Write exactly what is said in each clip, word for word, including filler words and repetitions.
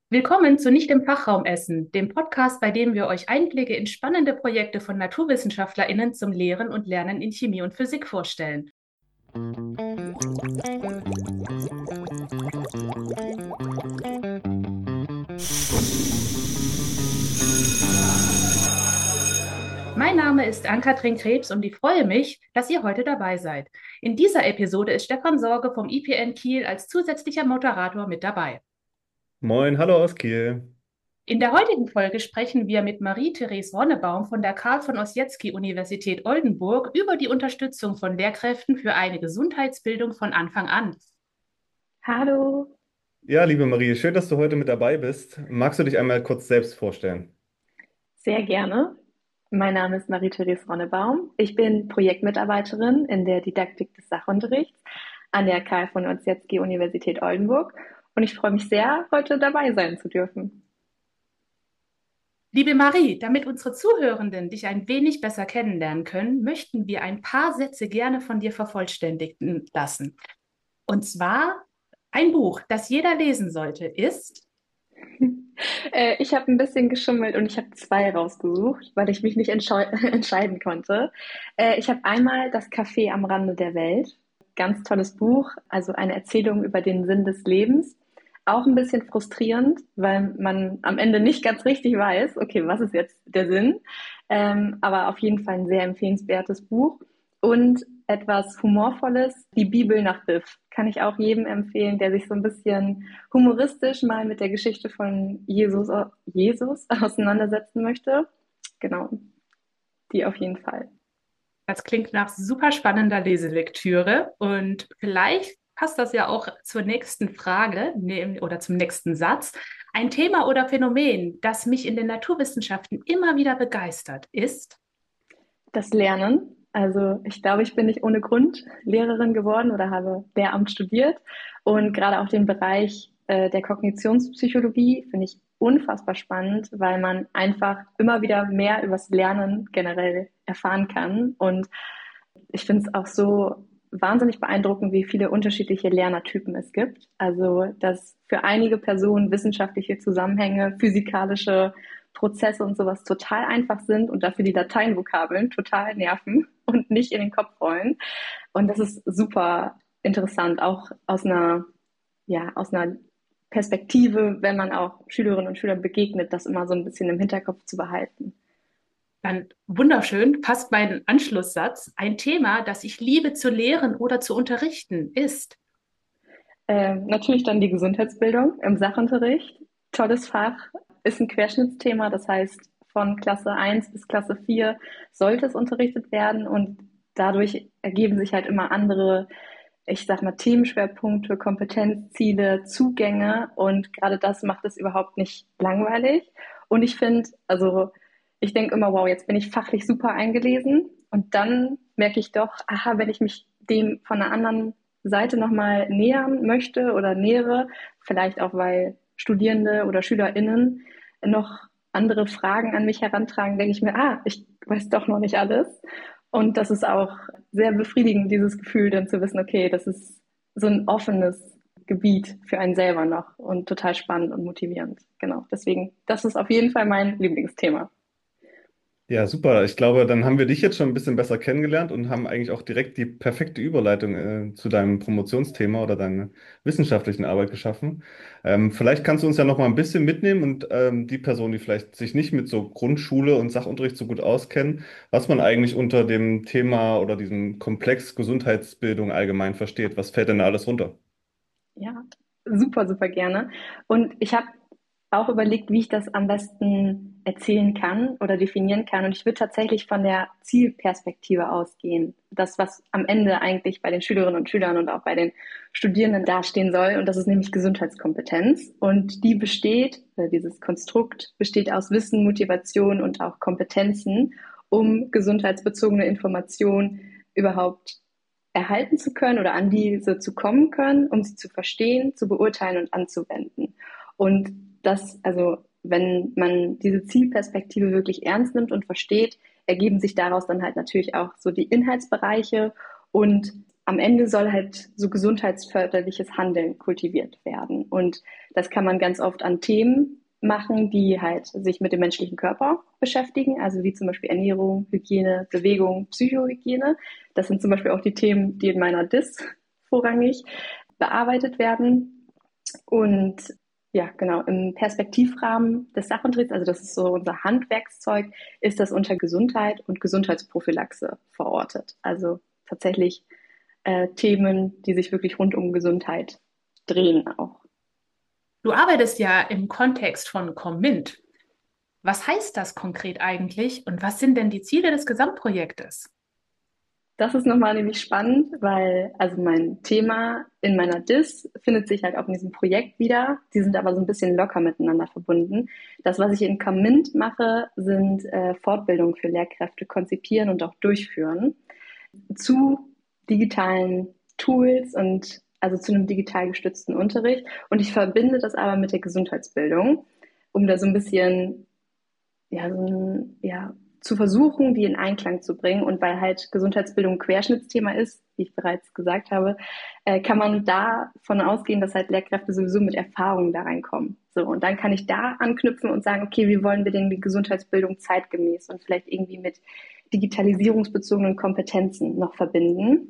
Willkommen zu Nicht im Fachraum Essen, dem Podcast, bei dem wir euch Einblicke in spannende Projekte von NaturwissenschaftlerInnen zum Lehren und Lernen in Chemie und Physik vorstellen. Mein Name ist Ann-Kathrin Krebs und ich freue mich, dass ihr heute dabei seid. In dieser Episode ist Stefan Sorge vom I P N Kiel als zusätzlicher Moderator mit dabei. Moin, hallo aus Kiel. In der heutigen Folge sprechen wir mit Marie-Therese Ronnebaum von der Karl von Ossietzky Universität Oldenburg über die Unterstützung von Lehrkräften für eine Gesundheitsbildung von Anfang an. Hallo, Ja, liebe Marie, schön, dass du heute mit dabei bist. Magst du dich einmal kurz selbst vorstellen? sehr gerne. Mein Name ist Marie-Therese Ronnebaum. Ich bin Projektmitarbeiterin in der Didaktik des Sachunterrichts an der Karl von Ossietzky Universität Oldenburg und ich freue mich sehr, heute dabei sein zu dürfen. Liebe Marie, damit unsere Zuhörenden dich ein wenig besser kennenlernen können, möchten wir ein paar Sätze gerne von dir vervollständigen lassen. Und zwar ein Buch, das jeder lesen sollte, ist. Äh, ich habe ein bisschen geschummelt und ich habe zwei rausgesucht, weil ich mich nicht entscheu- entscheiden konnte. Äh, ich habe einmal Das Café am Rande der Welt. Ganz tolles Buch, also eine Erzählung über den Sinn des Lebens. Auch ein bisschen frustrierend, weil man am Ende nicht ganz richtig weiß, okay, was ist jetzt der Sinn? Ähm, aber auf jeden Fall ein sehr empfehlenswertes Buch. Und etwas Humorvolles, die Bibel nach Biff. Kann ich auch jedem empfehlen, der sich so ein bisschen humoristisch mal mit der Geschichte von Jesus, Jesus auseinandersetzen möchte. Genau, die auf jeden Fall. Das klingt nach super spannender Leselektüre und vielleicht passt das ja auch zur nächsten Frage nehm- oder zum nächsten Satz. Ein Thema oder Phänomen, das mich in den Naturwissenschaften immer wieder begeistert, ist. Das Lernen. Also ich glaube, ich bin nicht ohne Grund Lehrerin geworden oder habe Lehramt studiert. Und gerade auch den Bereich äh, der Kognitionspsychologie finde ich unfassbar spannend, weil man einfach immer wieder mehr übers Lernen generell erfahren kann. Und ich finde es auch so wahnsinnig beeindruckend, wie viele unterschiedliche Lernertypen es gibt. Also, dass für einige Personen wissenschaftliche Zusammenhänge, physikalische Prozesse und sowas total einfach sind und dafür die Lateinvokabeln total nerven und nicht in den Kopf rollen. Und das ist super interessant, auch aus einer, ja, aus einer Perspektive, wenn man auch Schülerinnen und Schülern begegnet, das immer so ein bisschen im Hinterkopf zu behalten. Dann wunderschön, passt mein Anschlusssatz. Ein Thema, das ich liebe zu lehren oder zu unterrichten, ist. Ähm, natürlich dann die Gesundheitsbildung im Sachunterricht. Tolles Fach, ist ein Querschnittsthema, das heißt, von Klasse eins bis Klasse vier sollte es unterrichtet werden und dadurch ergeben sich halt immer andere, ich sag mal, Themenschwerpunkte, Kompetenzziele, Zugänge und gerade das macht es überhaupt nicht langweilig. Und ich finde, also ich denke immer, wow, jetzt bin ich fachlich super eingelesen und dann merke ich doch, aha, wenn ich mich dem von einer anderen Seite nochmal nähern möchte oder nähere, vielleicht auch weil Studierende oder SchülerInnen noch andere Fragen an mich herantragen, denke ich mir, ah, ich weiß doch noch nicht alles. Und das ist auch sehr befriedigend, dieses Gefühl dann zu wissen, okay, das ist so ein offenes Gebiet für einen selber noch und total spannend und motivierend. Genau, deswegen, das ist auf jeden Fall mein Lieblingsthema. Ja, super. Ich glaube, dann haben wir dich jetzt schon ein bisschen besser kennengelernt und haben eigentlich auch direkt die perfekte Überleitung äh, zu deinem Promotionsthema oder deiner wissenschaftlichen Arbeit geschaffen. Ähm, vielleicht kannst du uns ja noch mal ein bisschen mitnehmen und ähm, die Person, die vielleicht sich nicht mit so Grundschule und Sachunterricht so gut auskennen, was man eigentlich unter dem Thema oder diesem Komplex Gesundheitsbildung allgemein versteht. Was fällt denn da alles runter? Ja, super, super gerne. Und ich habe auch überlegt, wie ich das am besten erzählen kann oder definieren kann. Und ich würde tatsächlich von der Zielperspektive ausgehen. Das, was am Ende eigentlich bei den Schülerinnen und Schülern und auch bei den Studierenden dastehen soll. Und das ist nämlich Gesundheitskompetenz. Und die besteht, oder dieses Konstrukt besteht aus Wissen, Motivation und auch Kompetenzen, um gesundheitsbezogene Informationen überhaupt erhalten zu können oder an diese zu kommen können, um sie zu verstehen, zu beurteilen und anzuwenden. Und das, also wenn man diese Zielperspektive wirklich ernst nimmt und versteht, ergeben sich daraus dann halt natürlich auch so die Inhaltsbereiche und am Ende soll halt so gesundheitsförderliches Handeln kultiviert werden. Und das kann man ganz oft an Themen machen, die halt sich mit dem menschlichen Körper beschäftigen, also wie zum Beispiel Ernährung, Hygiene, Bewegung, Psychohygiene. Das sind zum Beispiel auch die Themen, die in meiner D I S vorrangig bearbeitet werden. Und ja, genau, im Perspektivrahmen des Sachunterrichts, also das ist so unser Handwerkszeug, ist das unter Gesundheit und Gesundheitsprophylaxe verortet. Also tatsächlich äh, Themen, die sich wirklich rund um Gesundheit drehen auch. Du arbeitest ja im Kontext von Commint. Was heißt das konkret eigentlich und was sind denn die Ziele des Gesamtprojektes? Das ist nochmal nämlich spannend, weil also mein Thema in meiner D I S findet sich halt auch in diesem Projekt wieder. Die sind aber so ein bisschen locker miteinander verbunden. Das, was ich in Commint mache, sind äh, Fortbildungen für Lehrkräfte konzipieren und auch durchführen zu digitalen Tools und also zu einem digital gestützten Unterricht. Und ich verbinde das aber mit der Gesundheitsbildung, um da so ein bisschen ja, so ein, ja, zu versuchen, die in Einklang zu bringen. Und weil halt Gesundheitsbildung ein Querschnittsthema ist, wie ich bereits gesagt habe, äh, kann man davon ausgehen, dass halt Lehrkräfte sowieso mit Erfahrungen da reinkommen. So, und dann kann ich da anknüpfen und sagen, okay, wie wollen wir denn die Gesundheitsbildung zeitgemäß und vielleicht irgendwie mit digitalisierungsbezogenen Kompetenzen noch verbinden.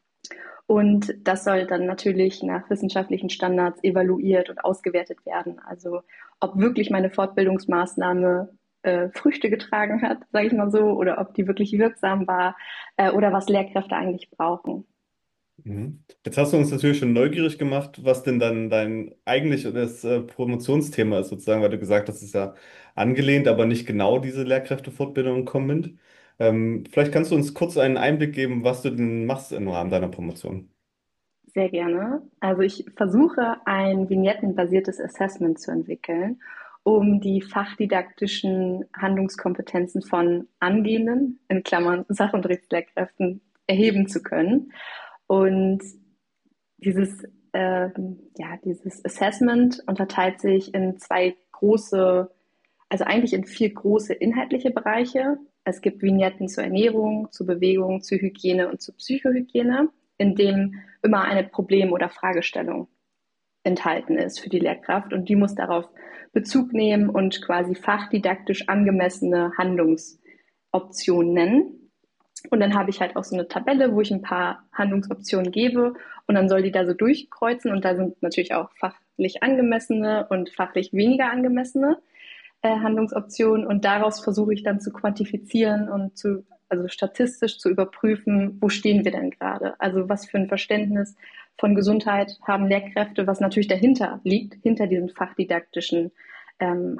Und das soll dann natürlich nach wissenschaftlichen Standards evaluiert und ausgewertet werden. Also ob wirklich meine Fortbildungsmaßnahme äh, Früchte getragen hat, sage ich mal so, oder ob die wirklich wirksam war äh, oder was Lehrkräfte eigentlich brauchen. Mhm. Jetzt hast du uns natürlich schon neugierig gemacht, was denn dann dein eigentliches äh, Promotionsthema ist, sozusagen, weil du gesagt hast, es ist ja angelehnt, aber nicht genau diese Lehrkräftefortbildung kommt. Ähm, vielleicht kannst du uns kurz einen Einblick geben, was du denn machst im Rahmen deiner Promotion. Sehr gerne. Also ich versuche ein vignettenbasiertes Assessment zu entwickeln, um die fachdidaktischen Handlungskompetenzen von angehenden, in Klammern Sachunterrichtslehrkräften, erheben zu können. Und dieses, ähm, ja, dieses Assessment unterteilt sich in zwei große, also eigentlich in vier große inhaltliche Bereiche. Es gibt Vignetten zur Ernährung, zur Bewegung, zur Hygiene und zur Psychohygiene, in dem immer eine Problem- oder Fragestellung enthalten ist für die Lehrkraft und die muss darauf Bezug nehmen und quasi fachdidaktisch angemessene Handlungsoptionen nennen. Und dann habe ich halt auch so eine Tabelle, wo ich ein paar Handlungsoptionen gebe und dann soll die da so durchkreuzen und da sind natürlich auch fachlich angemessene und fachlich weniger angemessene äh, Handlungsoptionen und daraus versuche ich dann zu quantifizieren und zu, also statistisch zu überprüfen, wo stehen wir denn gerade? Also was für ein Verständnis von Gesundheit haben Lehrkräfte, was natürlich dahinter liegt, hinter diesen fachdidaktischen ähm,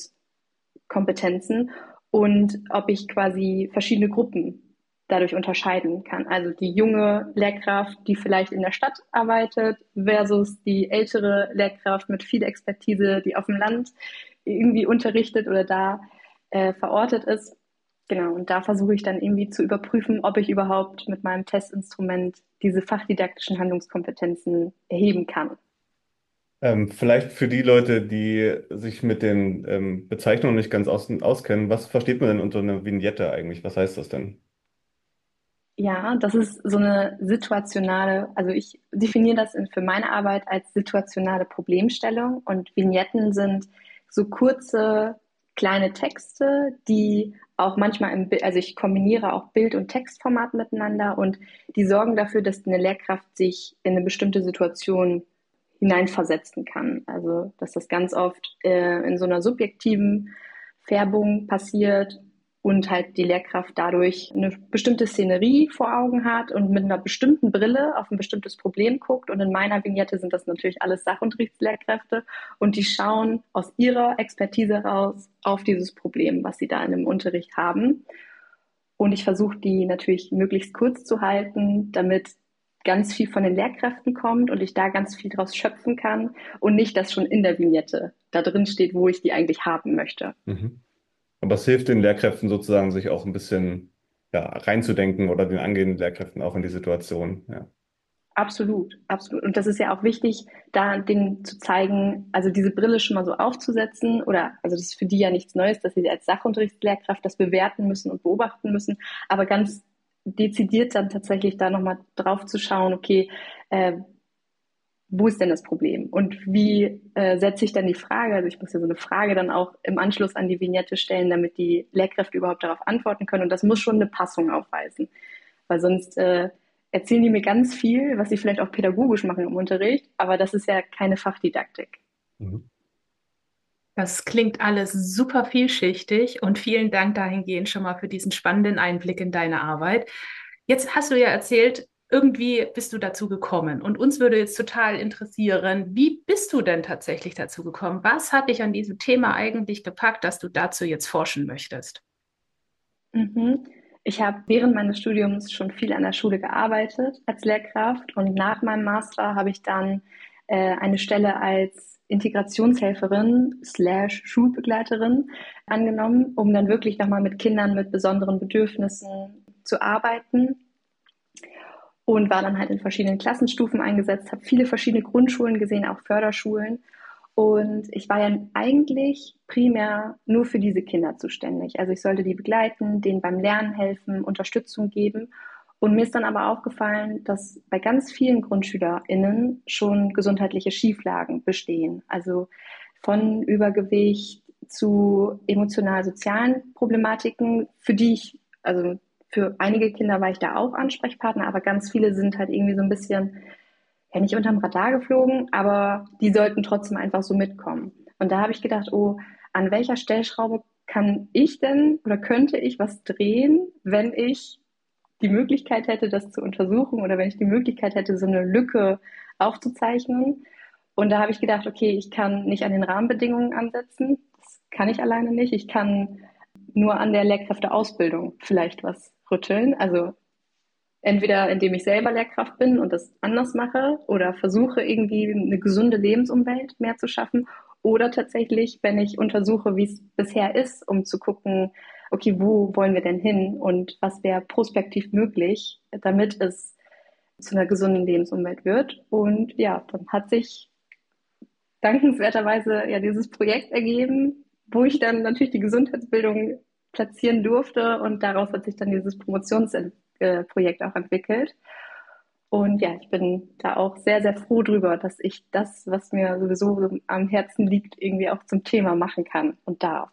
Handlungskompetenzen und ob ich quasi verschiedene Gruppen dadurch unterscheiden kann. Also die junge Lehrkraft, die vielleicht in der Stadt arbeitet, versus die ältere Lehrkraft mit viel Expertise, die auf dem Land irgendwie unterrichtet oder da äh, verortet ist. Genau, und da versuche ich dann irgendwie zu überprüfen, ob ich überhaupt mit meinem Testinstrument diese fachdidaktischen Handlungskompetenzen erheben kann. Ähm, vielleicht für die Leute, die sich mit den ähm, Bezeichnungen nicht ganz aus auskennen, was versteht man denn unter einer Vignette eigentlich? Was heißt das denn? Ja, das ist so eine situationale, also ich definiere das in, für meine Arbeit als situationale Problemstellung und Vignetten sind so kurze, kleine Texte, die auch manchmal im Bild, also ich kombiniere auch Bild- und Textformat miteinander und die sorgen dafür, dass eine Lehrkraft sich in eine bestimmte Situation hineinversetzen kann. Also, dass das ganz oft äh, in so einer subjektiven Färbung passiert und halt die Lehrkraft dadurch eine bestimmte Szenerie vor Augen hat und mit einer bestimmten Brille auf ein bestimmtes Problem guckt. Und in meiner Vignette sind das natürlich alles Sachunterrichtslehrkräfte und die schauen aus ihrer Expertise raus auf dieses Problem, was sie da in dem Unterricht haben. Und ich versuche die natürlich möglichst kurz zu halten, damit ganz viel von den Lehrkräften kommt und ich da ganz viel draus schöpfen kann und nicht, dass schon in der Vignette da drin steht, wo ich die eigentlich haben möchte. Mhm. Aber es hilft den Lehrkräften sozusagen, sich auch ein bisschen ja, reinzudenken oder den angehenden Lehrkräften auch in die Situation. Ja. Absolut, absolut. Und das ist ja auch wichtig, da denen zu zeigen, also diese Brille schon mal so aufzusetzen oder, also das ist für die ja nichts Neues, dass sie als Sachunterrichtslehrkraft das bewerten müssen und beobachten müssen, aber ganz dezidiert dann tatsächlich da nochmal drauf zu schauen, okay, äh, wo ist denn das Problem? Und wie äh, setze ich dann die Frage? Also ich muss ja so eine Frage dann auch im Anschluss an die Vignette stellen, damit die Lehrkräfte überhaupt darauf antworten können. Und das muss schon eine Passung aufweisen. Weil sonst äh, erzählen die mir ganz viel, was sie vielleicht auch pädagogisch machen im Unterricht, aber das ist ja keine Fachdidaktik. Mhm. Das klingt alles super vielschichtig und vielen Dank dahingehend schon mal für diesen spannenden Einblick in deine Arbeit. Jetzt hast du ja erzählt, irgendwie bist du dazu gekommen und uns würde jetzt total interessieren, wie bist du denn tatsächlich dazu gekommen? Was hat dich an diesem Thema eigentlich gepackt, dass du dazu jetzt forschen möchtest? Mhm. Ich habe während meines Studiums schon viel an der Schule gearbeitet als Lehrkraft und nach meinem Master habe ich dann äh, eine Stelle als Integrationshelferin slash Schulbegleiterin angenommen, um dann wirklich nochmal mit Kindern mit besonderen Bedürfnissen zu arbeiten und war dann halt in verschiedenen Klassenstufen eingesetzt, habe viele verschiedene Grundschulen gesehen, auch Förderschulen. Und ich war ja eigentlich primär nur für diese Kinder zuständig. Also ich sollte die begleiten, denen beim Lernen helfen, Unterstützung geben. Und mir ist dann aber aufgefallen, dass bei ganz vielen GrundschülerInnen schon gesundheitliche Schieflagen bestehen. Also von Übergewicht zu emotional-sozialen Problematiken, für die ich, also für einige Kinder war ich da auch Ansprechpartner, aber ganz viele sind halt irgendwie so ein bisschen, ja nicht unterm Radar geflogen, aber die sollten trotzdem einfach so mitkommen. Und da habe ich gedacht, oh, an welcher Stellschraube kann ich denn oder könnte ich was drehen, wenn ich die Möglichkeit hätte, das zu untersuchen oder wenn ich die Möglichkeit hätte, so eine Lücke aufzuzeichnen. Und da habe ich gedacht, okay, ich kann nicht an den Rahmenbedingungen ansetzen. Das kann ich alleine nicht. Ich kann nur an der Lehrkräfteausbildung vielleicht was rütteln. Also entweder indem ich selber Lehrkraft bin und das anders mache oder versuche irgendwie eine gesunde Lebensumwelt mehr zu schaffen oder tatsächlich, wenn ich untersuche, wie es bisher ist, um zu gucken, okay, wo wollen wir denn hin und was wäre prospektiv möglich, damit es zu einer gesunden Lebensumwelt wird. Und ja, dann hat sich dankenswerterweise ja dieses Projekt ergeben, wo ich dann natürlich die Gesundheitsbildung platzieren durfte und daraus hat sich dann dieses Promotionsprojekt auch entwickelt. Und ja, ich bin da auch sehr, sehr froh drüber, dass ich das, was mir sowieso so am Herzen liegt, irgendwie auch zum Thema machen kann und darf.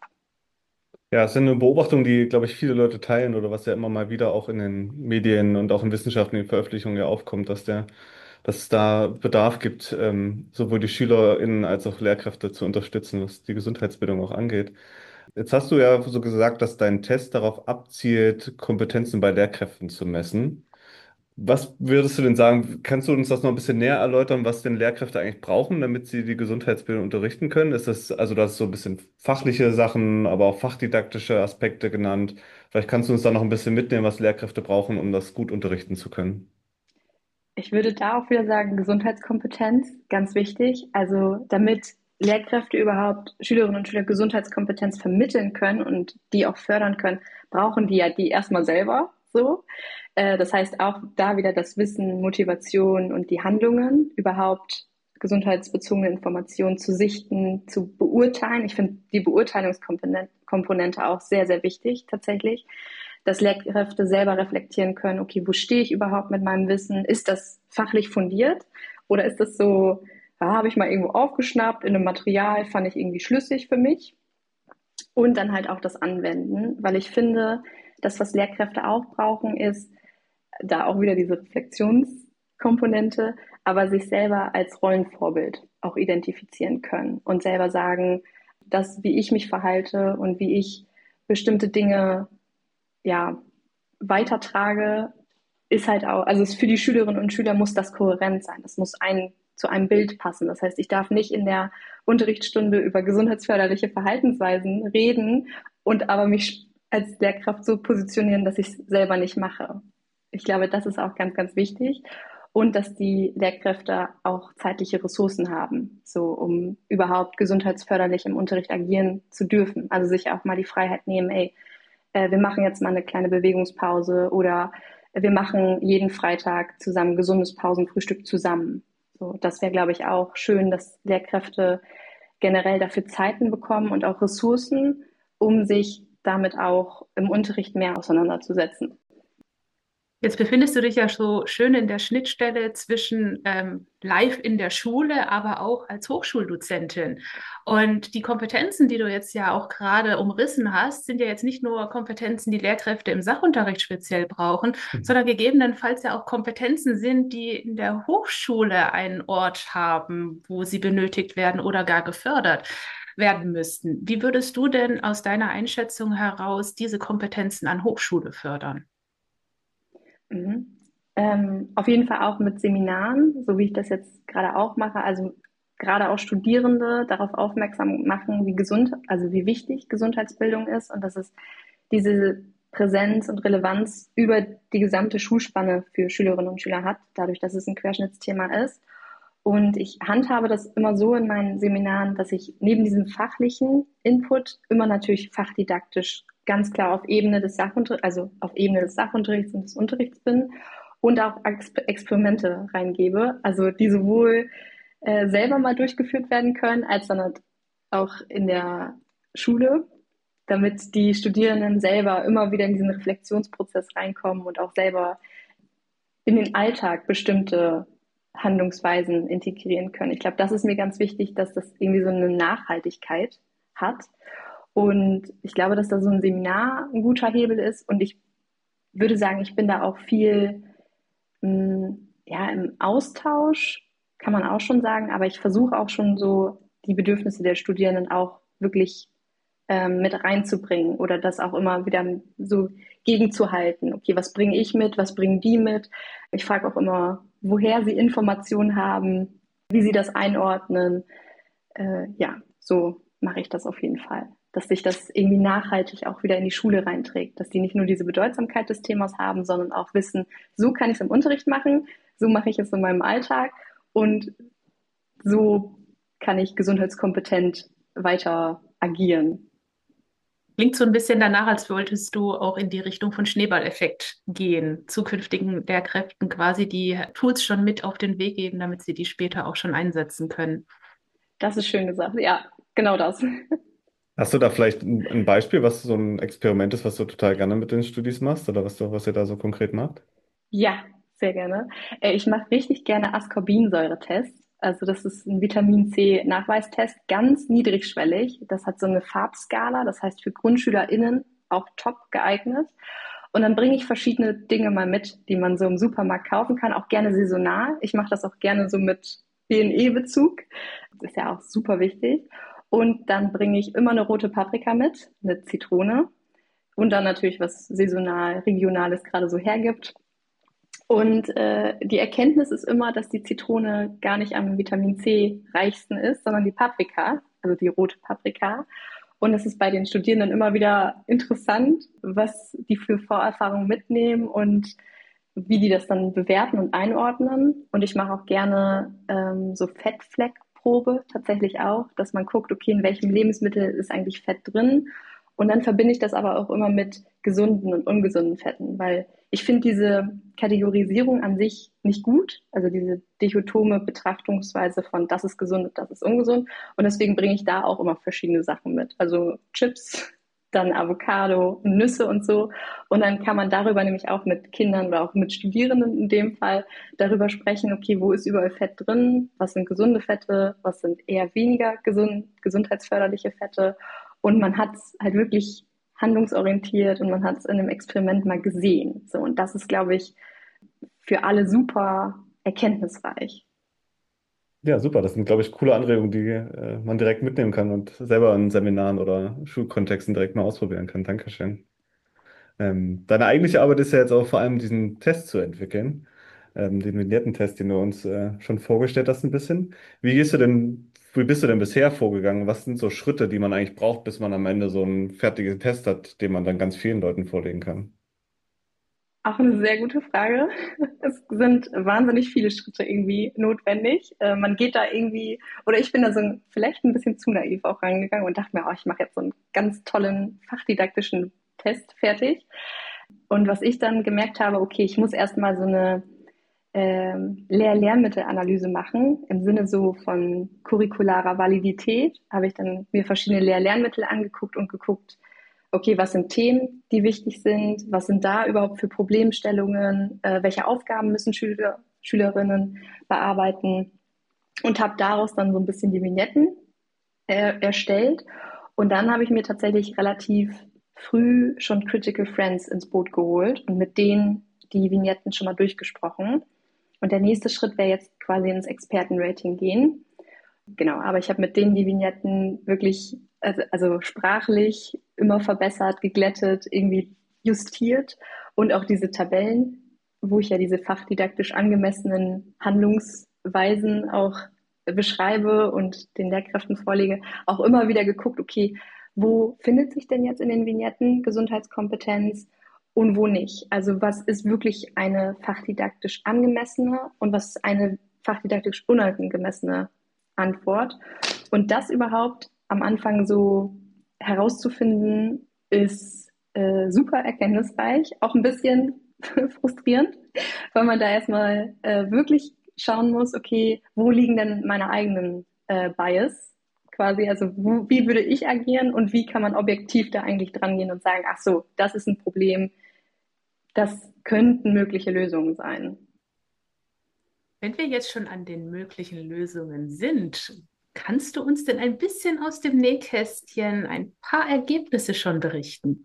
Ja, es ist eine Beobachtung, die, glaube ich, viele Leute teilen oder was ja immer mal wieder auch in den Medien und auch in wissenschaftlichen Veröffentlichungen ja aufkommt, dass der, dass es da Bedarf gibt, ähm, sowohl die SchülerInnen als auch Lehrkräfte zu unterstützen, was die Gesundheitsbildung auch angeht. Jetzt hast du ja so gesagt, dass dein Test darauf abzielt, Kompetenzen bei Lehrkräften zu messen. Was würdest du denn sagen? Kannst du uns das noch ein bisschen näher erläutern, was denn Lehrkräfte eigentlich brauchen, damit sie die Gesundheitsbildung unterrichten können? Ist das, also du hast so ein bisschen fachliche Sachen, aber auch fachdidaktische Aspekte genannt. Vielleicht kannst du uns da noch ein bisschen mitnehmen, was Lehrkräfte brauchen, um das gut unterrichten zu können. Ich würde da auch wieder sagen, Gesundheitskompetenz, ganz wichtig. Also damit Lehrkräfte überhaupt Schülerinnen und Schüler Gesundheitskompetenz vermitteln können und die auch fördern können, brauchen die ja die erstmal selber so. Äh, Das heißt auch da wieder das Wissen, Motivation und die Handlungen, überhaupt gesundheitsbezogene Informationen zu sichten, zu beurteilen. Ich finde die Beurteilungskomponente auch sehr, sehr wichtig tatsächlich, dass Lehrkräfte selber reflektieren können, okay, wo stehe ich überhaupt mit meinem Wissen? Ist das fachlich fundiert oder ist das so, ja, habe ich mal irgendwo aufgeschnappt in einem Material, fand ich irgendwie schlüssig für mich? Und dann halt auch das Anwenden, weil ich finde, das, was Lehrkräfte auch brauchen, ist da auch wieder diese Reflexionskomponente, aber sich selber als Rollenvorbild auch identifizieren können und selber sagen, dass wie ich mich verhalte und wie ich bestimmte Dinge ja weitertrage, ist halt auch, also es für die Schülerinnen und Schüler muss das kohärent sein. Das muss ein, zu einem Bild passen. Das heißt, ich darf nicht in der Unterrichtsstunde über gesundheitsförderliche Verhaltensweisen reden und aber mich als Lehrkraft so positionieren, dass ich es selber nicht mache. Ich glaube, das ist auch ganz, ganz wichtig. Und dass die Lehrkräfte auch zeitliche Ressourcen haben, so um überhaupt gesundheitsförderlich im Unterricht agieren zu dürfen. Also sich auch mal die Freiheit nehmen, ey, äh, wir machen jetzt mal eine kleine Bewegungspause oder wir machen jeden Freitag zusammen gesundes Pausenfrühstück zusammen. So, das wäre, glaube ich, auch schön, dass Lehrkräfte generell dafür Zeiten bekommen und auch Ressourcen, um sich damit auch im Unterricht mehr auseinanderzusetzen. Jetzt befindest du dich ja so schön in der Schnittstelle zwischen ähm, live in der Schule, aber auch als Hochschuldozentin. Und die Kompetenzen, die du jetzt ja auch gerade umrissen hast, sind ja jetzt nicht nur Kompetenzen, die Lehrkräfte im Sachunterricht speziell brauchen, Mhm. sondern gegebenenfalls ja auch Kompetenzen sind, die in der Hochschule einen Ort haben, wo sie benötigt werden oder gar gefördert werden müssten. Wie würdest du denn aus deiner Einschätzung heraus diese Kompetenzen an Hochschule fördern? Mhm. Ähm, auf jeden Fall auch mit Seminaren, so wie ich das jetzt gerade auch mache. Also gerade auch Studierende darauf aufmerksam machen, wie gesund, also wie wichtig Gesundheitsbildung ist und dass es diese Präsenz und Relevanz über die gesamte Schulspanne für Schülerinnen und Schüler hat, dadurch, dass es ein Querschnittsthema ist. Und ich handhabe das immer so in meinen Seminaren, dass ich neben diesem fachlichen Input immer natürlich fachdidaktisch ganz klar auf Ebene des Sachunterrichts, also auf Ebene des Sachunterrichts und des Unterrichts bin und auch Exper Experimente reingebe, also die sowohl äh, selber mal durchgeführt werden können, als dann halt auch in der Schule, damit die Studierenden selber immer wieder in diesen Reflexionsprozess reinkommen und auch selber in den Alltag bestimmte Handlungsweisen integrieren können. Ich glaube, das ist mir ganz wichtig, dass das irgendwie so eine Nachhaltigkeit hat. Und ich glaube, dass da so ein Seminar ein guter Hebel ist. Und ich würde sagen, ich bin da auch viel mh, ja, im Austausch, kann man auch schon sagen. Aber ich versuche auch schon so die Bedürfnisse der Studierenden auch wirklich ähm, mit reinzubringen oder das auch immer wieder so gegenzuhalten. Okay, was bringe ich mit, was bringen die mit? Ich frage auch immer, woher sie Informationen haben, wie sie das einordnen. Äh, ja, so mache ich das auf jeden Fall. Dass sich das irgendwie nachhaltig auch wieder in die Schule reinträgt, dass die nicht nur diese Bedeutsamkeit des Themas haben, sondern auch wissen, so kann ich es im Unterricht machen, so mache ich es in meinem Alltag und so kann ich gesundheitskompetent weiter agieren. Klingt so ein bisschen danach, als wolltest du auch in die Richtung von Schneeballeffekt gehen, zukünftigen Lehrkräften quasi die Tools schon mit auf den Weg geben, damit sie die später auch schon einsetzen können. Das ist schön gesagt. Ja, genau das. Hast du da vielleicht ein, ein Beispiel, was so ein Experiment ist, was du total gerne mit den Studis machst oder was du, was ihr da so konkret macht? Ja, sehr gerne. Äh, Ich mache richtig gerne Ascorbinsäure-Tests. Also das ist ein Vitamin C-Nachweistest, ganz niedrigschwellig. Das hat so eine Farbskala, das heißt für GrundschülerInnen auch top geeignet. Und dann bringe ich verschiedene Dinge mal mit, die man so im Supermarkt kaufen kann, auch gerne saisonal. Ich mache das auch gerne so mit B N E-Bezug. Das ist ja auch super wichtig. Und dann bringe ich immer eine rote Paprika mit, eine Zitrone und dann natürlich, was saisonal, regionales gerade so hergibt. Und äh, die Erkenntnis ist immer, dass die Zitrone gar nicht am Vitamin C reichsten ist, sondern die Paprika, also die rote Paprika. Und es ist bei den Studierenden immer wieder interessant, was die für Vorerfahrungen mitnehmen und wie die das dann bewerten und einordnen. Und ich mache auch gerne ähm, so Fettfleckprobe tatsächlich auch, dass man guckt, okay, in welchem Lebensmittel ist eigentlich Fett drin. Und dann verbinde ich das aber auch immer mit gesunden und ungesunden Fetten, weil ich finde diese Kategorisierung an sich nicht gut, also diese dichotome Betrachtungsweise von das ist gesund und das ist ungesund. Und deswegen bringe ich da auch immer verschiedene Sachen mit. Also Chips, dann Avocado, Nüsse und so. Und dann kann man darüber nämlich auch mit Kindern oder auch mit Studierenden in dem Fall darüber sprechen, okay, wo ist überall Fett drin, was sind gesunde Fette, was sind eher weniger gesund, gesundheitsförderliche Fette. Und man hat es halt wirklich handlungsorientiert und man hat es in einem Experiment mal gesehen. So, und das ist, glaube ich, für alle super erkenntnisreich. Ja, super. Das sind, glaube ich, coole Anregungen, die äh, man direkt mitnehmen kann und selber in Seminaren oder Schulkontexten direkt mal ausprobieren kann. Dankeschön. Ähm, deine eigentliche Arbeit ist ja jetzt auch vor allem diesen Test zu entwickeln, ähm, den Vignettentest, den du uns äh, schon vorgestellt hast ein bisschen. Wie gehst du denn, wie bist du denn bisher vorgegangen? Was sind so Schritte, die man eigentlich braucht, bis man am Ende so einen fertigen Test hat, den man dann ganz vielen Leuten vorlegen kann? Auch eine sehr gute Frage. Es sind wahnsinnig viele Schritte irgendwie notwendig. Äh, man geht da irgendwie, oder ich bin da so ein, vielleicht ein bisschen zu naiv auch rangegangen und dachte mir, oh, ich mache jetzt so einen ganz tollen fachdidaktischen Test fertig. Und was ich dann gemerkt habe, okay, ich muss erstmal so eine ähm, Lehr-Lehrmittelanalyse machen, im Sinne so von curricularer Validität, habe ich dann mir verschiedene Lehr-Lernmittel angeguckt und geguckt, okay, was sind Themen, die wichtig sind, was sind da überhaupt für Problemstellungen, äh, welche Aufgaben müssen Schüler, Schülerinnen bearbeiten und habe daraus dann so ein bisschen die Vignetten äh, erstellt. Und dann habe ich mir tatsächlich relativ früh schon Critical Friends ins Boot geholt und mit denen die Vignetten schon mal durchgesprochen. Und der nächste Schritt wäre jetzt quasi ins Expertenrating gehen. Genau, aber ich habe mit denen die Vignetten wirklich, also, also sprachlich immer verbessert, geglättet, irgendwie justiert und auch diese Tabellen, wo ich ja diese fachdidaktisch angemessenen Handlungsweisen auch beschreibe und den Lehrkräften vorlege, auch immer wieder geguckt, okay, wo findet sich denn jetzt in den Vignetten Gesundheitskompetenz und wo nicht? Also was ist wirklich eine fachdidaktisch angemessene und was ist eine fachdidaktisch unangemessene Antwort? Und das überhaupt am Anfang so herauszufinden, ist äh, super erkenntnisreich, auch ein bisschen frustrierend, weil man da erstmal äh, wirklich schauen muss, okay, wo liegen denn meine eigenen äh, Bias quasi, also wo, wie würde ich agieren und wie kann man objektiv da eigentlich dran gehen und sagen, ach so, das ist ein Problem, das könnten mögliche Lösungen sein. Wenn wir jetzt schon an den möglichen Lösungen sind, kannst du uns denn ein bisschen aus dem Nähkästchen ein paar Ergebnisse schon berichten?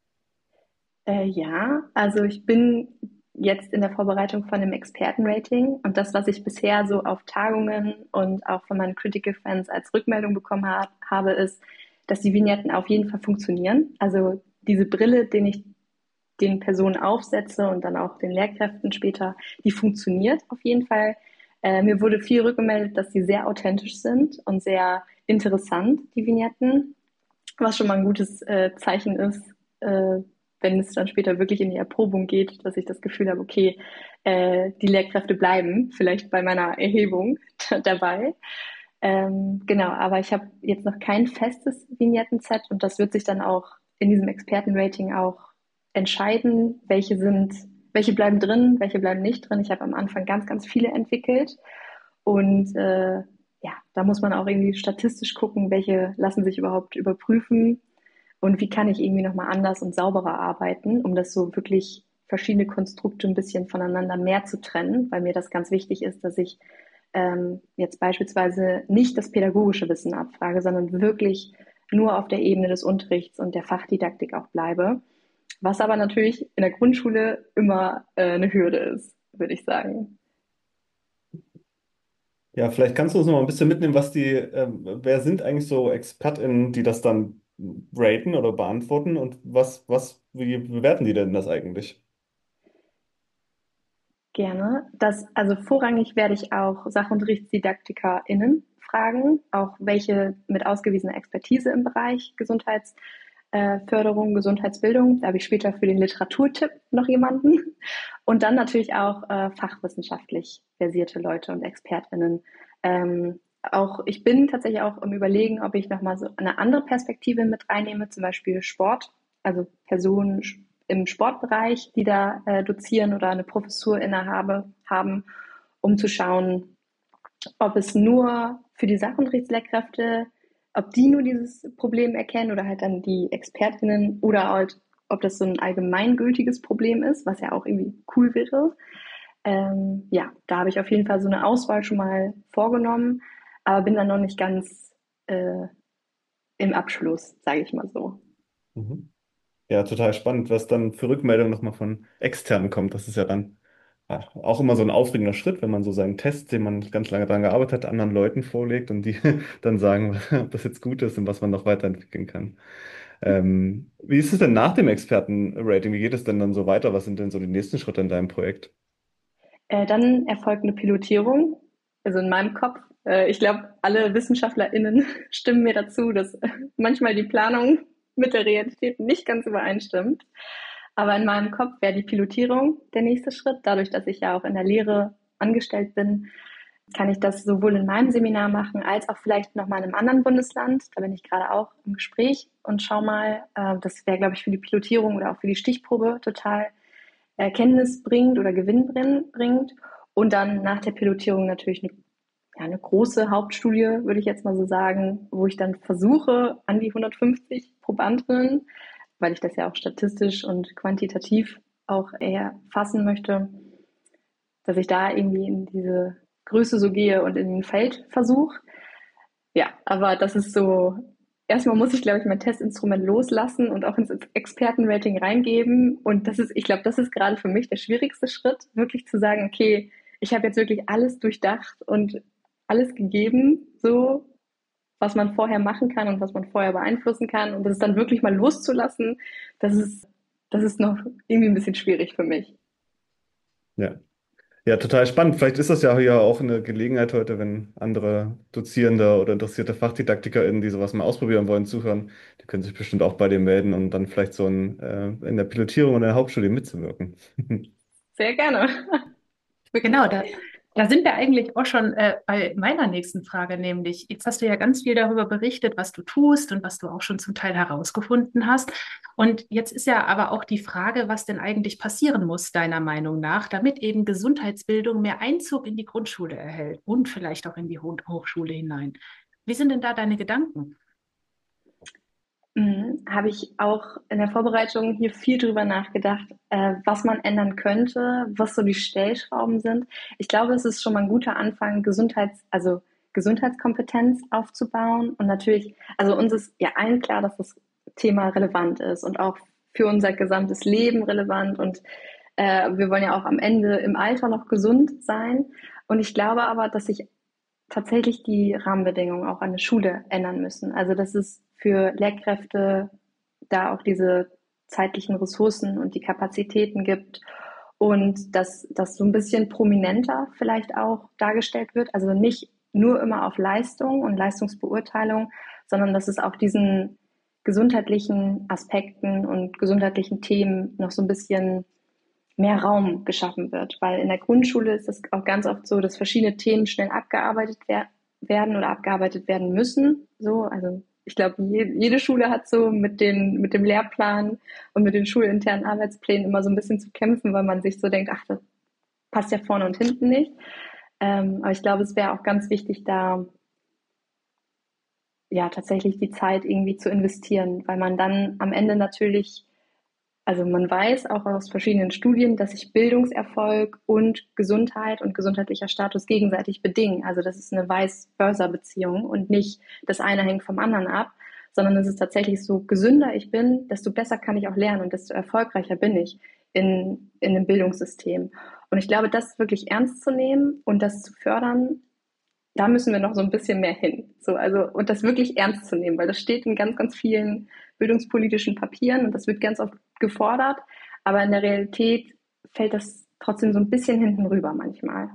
Äh, ja, also ich bin jetzt in der Vorbereitung von einem Expertenrating und das, was ich bisher so auf Tagungen und auch von meinen Critical Friends als Rückmeldung bekommen ha habe, ist, dass die Vignetten auf jeden Fall funktionieren. Also diese Brille, den ich den Personen aufsetze und dann auch den Lehrkräften später, die funktioniert auf jeden Fall. Äh, mir wurde viel rückgemeldet, dass sie sehr authentisch sind und sehr interessant, die Vignetten, was schon mal ein gutes äh, Zeichen ist, äh, wenn es dann später wirklich in die Erprobung geht, dass ich das Gefühl habe, okay, äh, die Lehrkräfte bleiben vielleicht bei meiner Erhebung dabei. Ähm, genau, aber ich habe jetzt noch kein festes Vignetten-Set und das wird sich dann auch in diesem Expertenrating auch entscheiden, welche sind, welche bleiben drin, welche bleiben nicht drin. Ich habe am Anfang ganz, ganz viele entwickelt und äh, ja, da muss man auch irgendwie statistisch gucken, welche lassen sich überhaupt überprüfen und wie kann ich irgendwie nochmal anders und sauberer arbeiten, um das so wirklich verschiedene Konstrukte ein bisschen voneinander mehr zu trennen, weil mir das ganz wichtig ist, dass ich ähm, jetzt beispielsweise nicht das pädagogische Wissen abfrage, sondern wirklich nur auf der Ebene des Unterrichts und der Fachdidaktik auch bleibe. Was aber natürlich in der Grundschule immer äh, eine Hürde ist, würde ich sagen. Ja, vielleicht kannst du uns noch mal ein bisschen mitnehmen, was die, ähm, wer sind eigentlich so ExpertInnen, die das dann raten oder beantworten und was, was, wie bewerten die denn das eigentlich? Gerne. Das, also vorrangig werde ich auch SachunterrichtsdidaktikerInnen fragen, auch welche mit ausgewiesener Expertise im Bereich Gesundheitsförderung, Gesundheitsbildung. Da habe ich später für den Literaturtipp noch jemanden. Und dann natürlich auch äh, fachwissenschaftlich versierte Leute und ExpertInnen. Ähm, auch ich bin tatsächlich auch im Überlegen, ob ich nochmal so eine andere Perspektive mit reinnehme, zum Beispiel Sport, also Personen im Sportbereich, die da äh, dozieren oder eine Professur innehabe, haben, um zu schauen, ob es nur für die Sachunterrichtslehrkräfte, ob die nur dieses Problem erkennen oder halt dann die ExpertInnen oder halt, ob das so ein allgemeingültiges Problem ist, was ja auch irgendwie cool wäre. Ähm, ja, da habe ich auf jeden Fall so eine Auswahl schon mal vorgenommen, aber bin dann noch nicht ganz äh, im Abschluss, sage ich mal so. Mhm. Ja, total spannend, was dann für Rückmeldungen nochmal von externen kommt. Das ist ja dann ja, auch immer so ein aufregender Schritt, wenn man so seinen Test, den man ganz lange daran gearbeitet hat, anderen Leuten vorlegt und die dann sagen, ob das jetzt gut ist und was man noch weiterentwickeln kann. Ähm, wie ist es denn nach dem Expertenrating? Wie geht es denn dann so weiter? Was sind denn so die nächsten Schritte in deinem Projekt? Äh, dann erfolgt eine Pilotierung, also in meinem Kopf. Äh, ich glaube, alle WissenschaftlerInnen stimmen mir dazu, dass manchmal die Planung mit der Realität nicht ganz übereinstimmt. Aber in meinem Kopf wäre die Pilotierung der nächste Schritt. Dadurch, dass ich ja auch in der Lehre angestellt bin, kann ich das sowohl in meinem Seminar machen, als auch vielleicht nochmal in einem anderen Bundesland. Da bin ich gerade auch im Gespräch und schau mal, äh, das wäre, glaube ich, für die Pilotierung oder auch für die Stichprobe total Erkenntnis bringt oder Gewinn bringt. Und dann nach der Pilotierung natürlich eine, ja, eine große Hauptstudie, würde ich jetzt mal so sagen, wo ich dann versuche, an die hundertfünfzig Probandinnen weil ich das ja auch statistisch und quantitativ auch eher fassen möchte, dass ich da irgendwie in diese Größe so gehe und in den Feldversuch. Ja, aber das ist so, erstmal muss ich, glaube ich, mein Testinstrument loslassen und auch ins Expertenrating reingeben. Und das ist, ich glaube, das ist gerade für mich der schwierigste Schritt, wirklich zu sagen, okay, ich habe jetzt wirklich alles durchdacht und alles gegeben, so was man vorher machen kann und was man vorher beeinflussen kann. Und das dann wirklich mal loszulassen, das ist, das ist noch irgendwie ein bisschen schwierig für mich. Ja. Ja, total spannend. Vielleicht ist das ja hier auch eine Gelegenheit heute, wenn andere Dozierende oder interessierte FachdidaktikerInnen, die sowas mal ausprobieren wollen, zuhören. Die können sich bestimmt auch bei dir melden und dann vielleicht so ein, äh, in der Pilotierung und in der Hauptschule mitzuwirken. Sehr gerne. Genau, Wirklich. da, da sind wir eigentlich auch schon äh, bei meiner nächsten Frage, nämlich, jetzt hast du ja ganz viel darüber berichtet, was du tust und was du auch schon zum Teil herausgefunden hast. Und jetzt ist ja aber auch die Frage, was denn eigentlich passieren muss, deiner Meinung nach, damit eben Gesundheitsbildung mehr Einzug in die Grundschule erhält und vielleicht auch in die Ho Hochschule hinein. Wie sind denn da deine Gedanken? Mhm. Habe ich auch in der Vorbereitung hier viel drüber nachgedacht, äh, was man ändern könnte, was so die Stellschrauben sind. Ich glaube, es ist schon mal ein guter Anfang, Gesundheits, also Gesundheitskompetenz aufzubauen. Und natürlich, also uns ist ja allen klar, dass das Thema relevant ist und auch für unser gesamtes Leben relevant. Und äh, wir wollen ja auch am Ende im Alter noch gesund sein. Und ich glaube aber, dass sich tatsächlich die Rahmenbedingungen auch an der Schule ändern müssen. Also dass es für Lehrkräfte da auch diese zeitlichen Ressourcen und die Kapazitäten gibt und dass das so ein bisschen prominenter vielleicht auch dargestellt wird. Also nicht nur immer auf Leistung und Leistungsbeurteilung, sondern dass es auch diesen gesundheitlichen Aspekten und gesundheitlichen Themen noch so ein bisschen mehr Raum geschaffen wird. Weil in der Grundschule ist es auch ganz oft so, dass verschiedene Themen schnell abgearbeitet wer werden oder abgearbeitet werden müssen. So, also ich glaube, je, jede Schule hat so mit, den, mit dem Lehrplan und mit den schulinternen Arbeitsplänen immer so ein bisschen zu kämpfen, weil man sich so denkt, ach, das passt ja vorne und hinten nicht. Ähm, aber ich glaube, es wäre auch ganz wichtig, da ja tatsächlich die Zeit irgendwie zu investieren, weil man dann am Ende natürlich, also man weiß auch aus verschiedenen Studien, dass sich Bildungserfolg und Gesundheit und gesundheitlicher Status gegenseitig bedingen. Also das ist eine Vice-Versa-Beziehung und nicht das eine hängt vom anderen ab, sondern es ist tatsächlich so, gesünder ich bin, desto besser kann ich auch lernen und desto erfolgreicher bin ich in, in dem Bildungssystem. Und ich glaube, das wirklich ernst zu nehmen und das zu fördern, da müssen wir noch so ein bisschen mehr hin. So, also, und das wirklich ernst zu nehmen, weil das steht in ganz, ganz vielen bildungspolitischen Papieren und das wird ganz oft gefordert, aber in der Realität fällt das trotzdem so ein bisschen hinten rüber manchmal.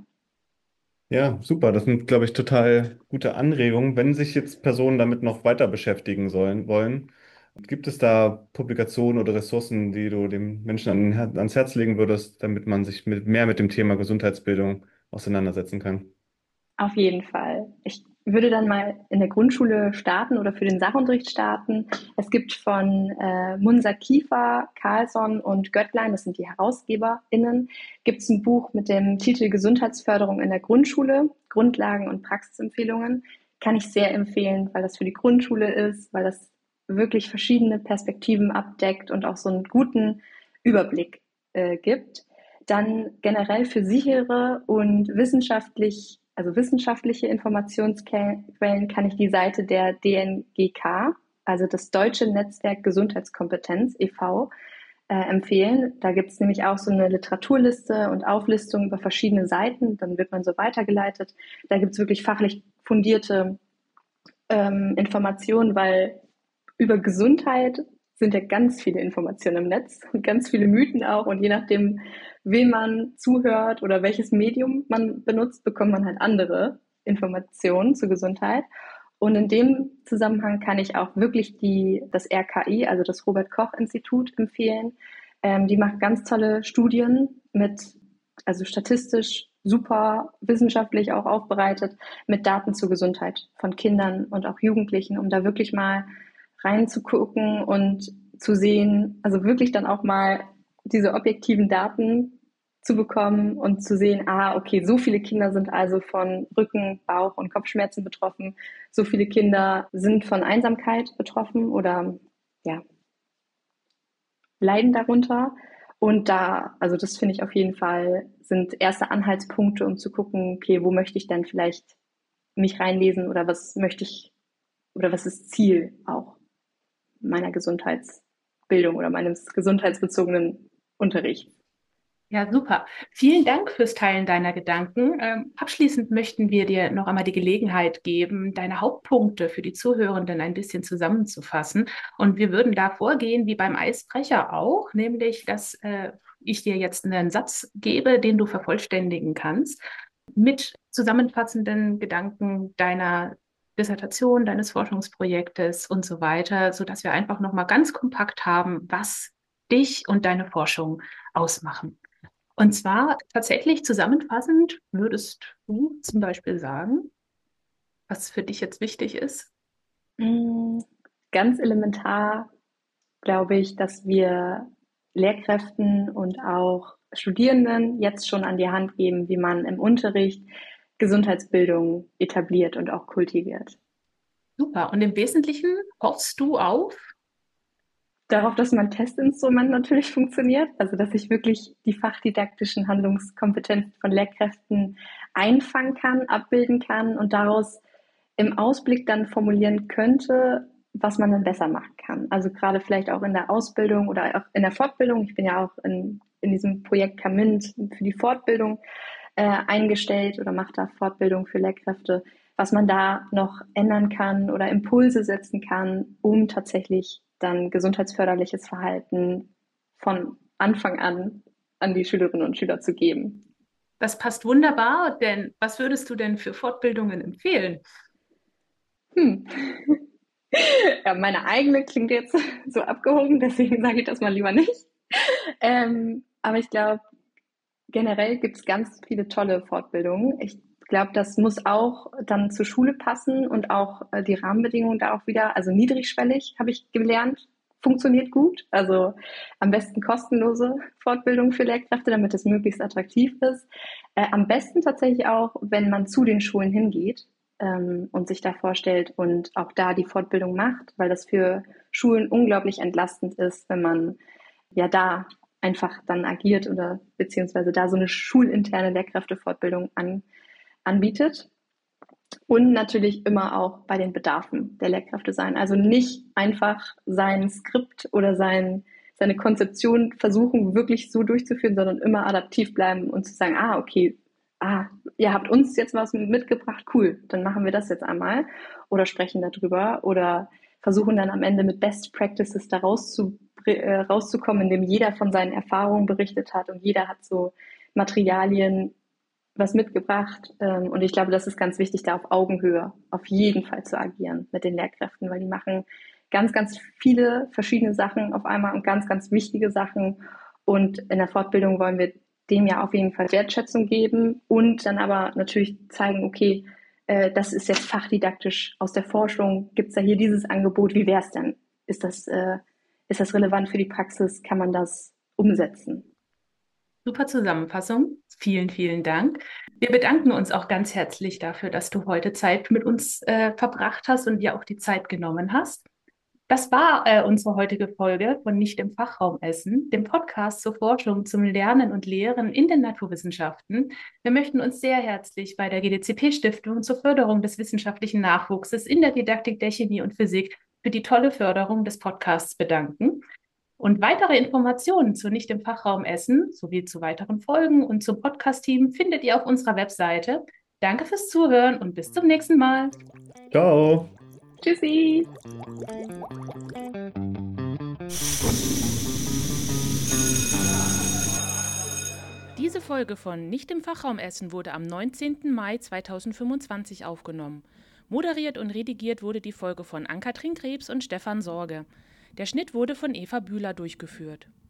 Ja, super. Das sind, glaube ich, total gute Anregungen. Wenn sich jetzt Personen damit noch weiter beschäftigen sollen, wollen, gibt es da Publikationen oder Ressourcen, die du dem Menschen an, Her- ans Herz legen würdest, damit man sich mit, mehr mit dem Thema Gesundheitsbildung auseinandersetzen kann? Auf jeden Fall. Ich würde dann mal in der Grundschule starten oder für den Sachunterricht starten. Es gibt von äh, Munsa Kiefer, Carlsson und Göttlein, das sind die HerausgeberInnen, gibt es ein Buch mit dem Titel Gesundheitsförderung in der Grundschule, Grundlagen und Praxisempfehlungen. Kann ich sehr empfehlen, weil das für die Grundschule ist, weil das wirklich verschiedene Perspektiven abdeckt und auch so einen guten Überblick äh, gibt. Dann generell für sichere und wissenschaftlich, also wissenschaftliche Informationsquellen kann ich die Seite der D N G K, also das Deutsche Netzwerk Gesundheitskompetenz e V, äh, empfehlen. Da gibt es nämlich auch so eine Literaturliste und Auflistung über verschiedene Seiten. Dann wird man so weitergeleitet. Da gibt es wirklich fachlich fundierte ähm, Informationen, weil über Gesundheit sind ja ganz viele Informationen im Netz und ganz viele Mythen auch. Und je nachdem, wem man zuhört oder welches Medium man benutzt, bekommt man halt andere Informationen zur Gesundheit. Und in dem Zusammenhang kann ich auch wirklich die, das R K I, also das Robert-Koch-Institut, empfehlen. Ähm, die macht ganz tolle Studien mit, also statistisch super wissenschaftlich auch aufbereitet, mit Daten zur Gesundheit von Kindern und auch Jugendlichen, um da wirklich mal reinzugucken und zu sehen, also wirklich dann auch mal diese objektiven Daten zu bekommen und zu sehen, ah, okay, so viele Kinder sind also von Rücken, Bauch und Kopfschmerzen betroffen, so viele Kinder sind von Einsamkeit betroffen oder ja, leiden darunter. Und da, also das finde ich auf jeden Fall, sind erste Anhaltspunkte, um zu gucken, okay, wo möchte ich denn vielleicht mich reinlesen oder was möchte ich oder was ist Ziel auch meiner Gesundheitsbildung oder meines gesundheitsbezogenen Unterrichts. Ja, super. Vielen Dank fürs Teilen deiner Gedanken. Ähm, abschließend möchten wir dir noch einmal die Gelegenheit geben, deine Hauptpunkte für die Zuhörenden ein bisschen zusammenzufassen. Und wir würden da vorgehen, wie beim Eisbrecher auch, nämlich, dass äh, ich dir jetzt einen Satz gebe, den du vervollständigen kannst, mit zusammenfassenden Gedanken deiner Dissertation, deines Forschungsprojektes und so weiter, sodass wir einfach nochmal ganz kompakt haben, was dich und deine Forschung ausmachen. Und zwar tatsächlich zusammenfassend würdest du zum Beispiel sagen, was für dich jetzt wichtig ist? Mm, Ganz elementar glaube ich, dass wir Lehrkräften und auch Studierenden jetzt schon an die Hand geben, wie man im Unterricht Gesundheitsbildung etabliert und auch kultiviert. Super. Und im Wesentlichen hoffst du auf? Darauf, dass mein Testinstrument natürlich funktioniert, also dass ich wirklich die fachdidaktischen Handlungskompetenzen von Lehrkräften einfangen kann, abbilden kann und daraus im Ausblick dann formulieren könnte, was man dann besser machen kann. Also gerade vielleicht auch in der Ausbildung oder auch in der Fortbildung. Ich bin ja auch in, in diesem Projekt Camint für die Fortbildung äh, eingestellt oder mache da Fortbildung für Lehrkräfte, was man da noch ändern kann oder Impulse setzen kann, um tatsächlich dann gesundheitsförderliches Verhalten von Anfang an an die Schülerinnen und Schüler zu geben. Das passt wunderbar, denn was würdest du denn für Fortbildungen empfehlen? Hm. Ja, meine eigene klingt jetzt so abgehoben, deswegen sage ich das mal lieber nicht. Ähm, aber ich glaube, generell gibt es ganz viele tolle Fortbildungen. Ich glaube, das muss auch dann zur Schule passen und auch äh, die Rahmenbedingungen da auch wieder, also niedrigschwellig, habe ich gelernt, funktioniert gut. Also am besten kostenlose Fortbildung für Lehrkräfte, damit es möglichst attraktiv ist. Äh, am besten tatsächlich auch, wenn man zu den Schulen hingeht ähm, und sich da vorstellt und auch da die Fortbildung macht, weil das für Schulen unglaublich entlastend ist, wenn man ja da einfach dann agiert oder beziehungsweise da so eine schulinterne Lehrkräftefortbildung an, anbietet. Und natürlich immer auch bei den Bedarfen der Lehrkräfte sein. Also nicht einfach sein Skript oder sein, seine Konzeption versuchen, wirklich so durchzuführen, sondern immer adaptiv bleiben und zu sagen, ah, okay, ah, ihr habt uns jetzt was mitgebracht, cool, dann machen wir das jetzt einmal oder sprechen darüber oder versuchen dann am Ende mit Best Practices da rauszu, äh, rauszukommen, indem jeder von seinen Erfahrungen berichtet hat und jeder hat so Materialien was mitgebracht. Und ich glaube, das ist ganz wichtig, da auf Augenhöhe auf jeden Fall zu agieren mit den Lehrkräften, weil die machen ganz, ganz viele verschiedene Sachen auf einmal und ganz, ganz wichtige Sachen. Und in der Fortbildung wollen wir dem ja auf jeden Fall Wertschätzung geben und dann aber natürlich zeigen, okay, das ist jetzt fachdidaktisch aus der Forschung, gibt es da hier dieses Angebot, wie wäre es denn? Ist das, ist das relevant für die Praxis? Kann man das umsetzen? Super Zusammenfassung. Vielen, vielen Dank. Wir bedanken uns auch ganz herzlich dafür, dass du heute Zeit mit uns äh, verbracht hast und dir auch die Zeit genommen hast. Das war äh, unsere heutige Folge von Nicht im Fachraum Essen, dem Podcast zur Forschung, zum Lernen und Lehren in den Naturwissenschaften. Wir möchten uns sehr herzlich bei der G D C P-Stiftung zur Förderung des wissenschaftlichen Nachwuchses in der Didaktik der Chemie und Physik für die tolle Förderung des Podcasts bedanken. Und weitere Informationen zu Nicht im Fachraum Essen sowie zu weiteren Folgen und zum Podcast-Team findet ihr auf unserer Webseite. Danke fürs Zuhören und bis zum nächsten Mal. Ciao. Tschüssi. Diese Folge von Nicht im Fachraum Essen wurde am neunzehnten Mai zweitausendfünfundzwanzig aufgenommen. Moderiert und redigiert wurde die Folge von Ann-Kathrin Krebs und Stefan Sorge. Der Schnitt wurde von Eva Bühler durchgeführt.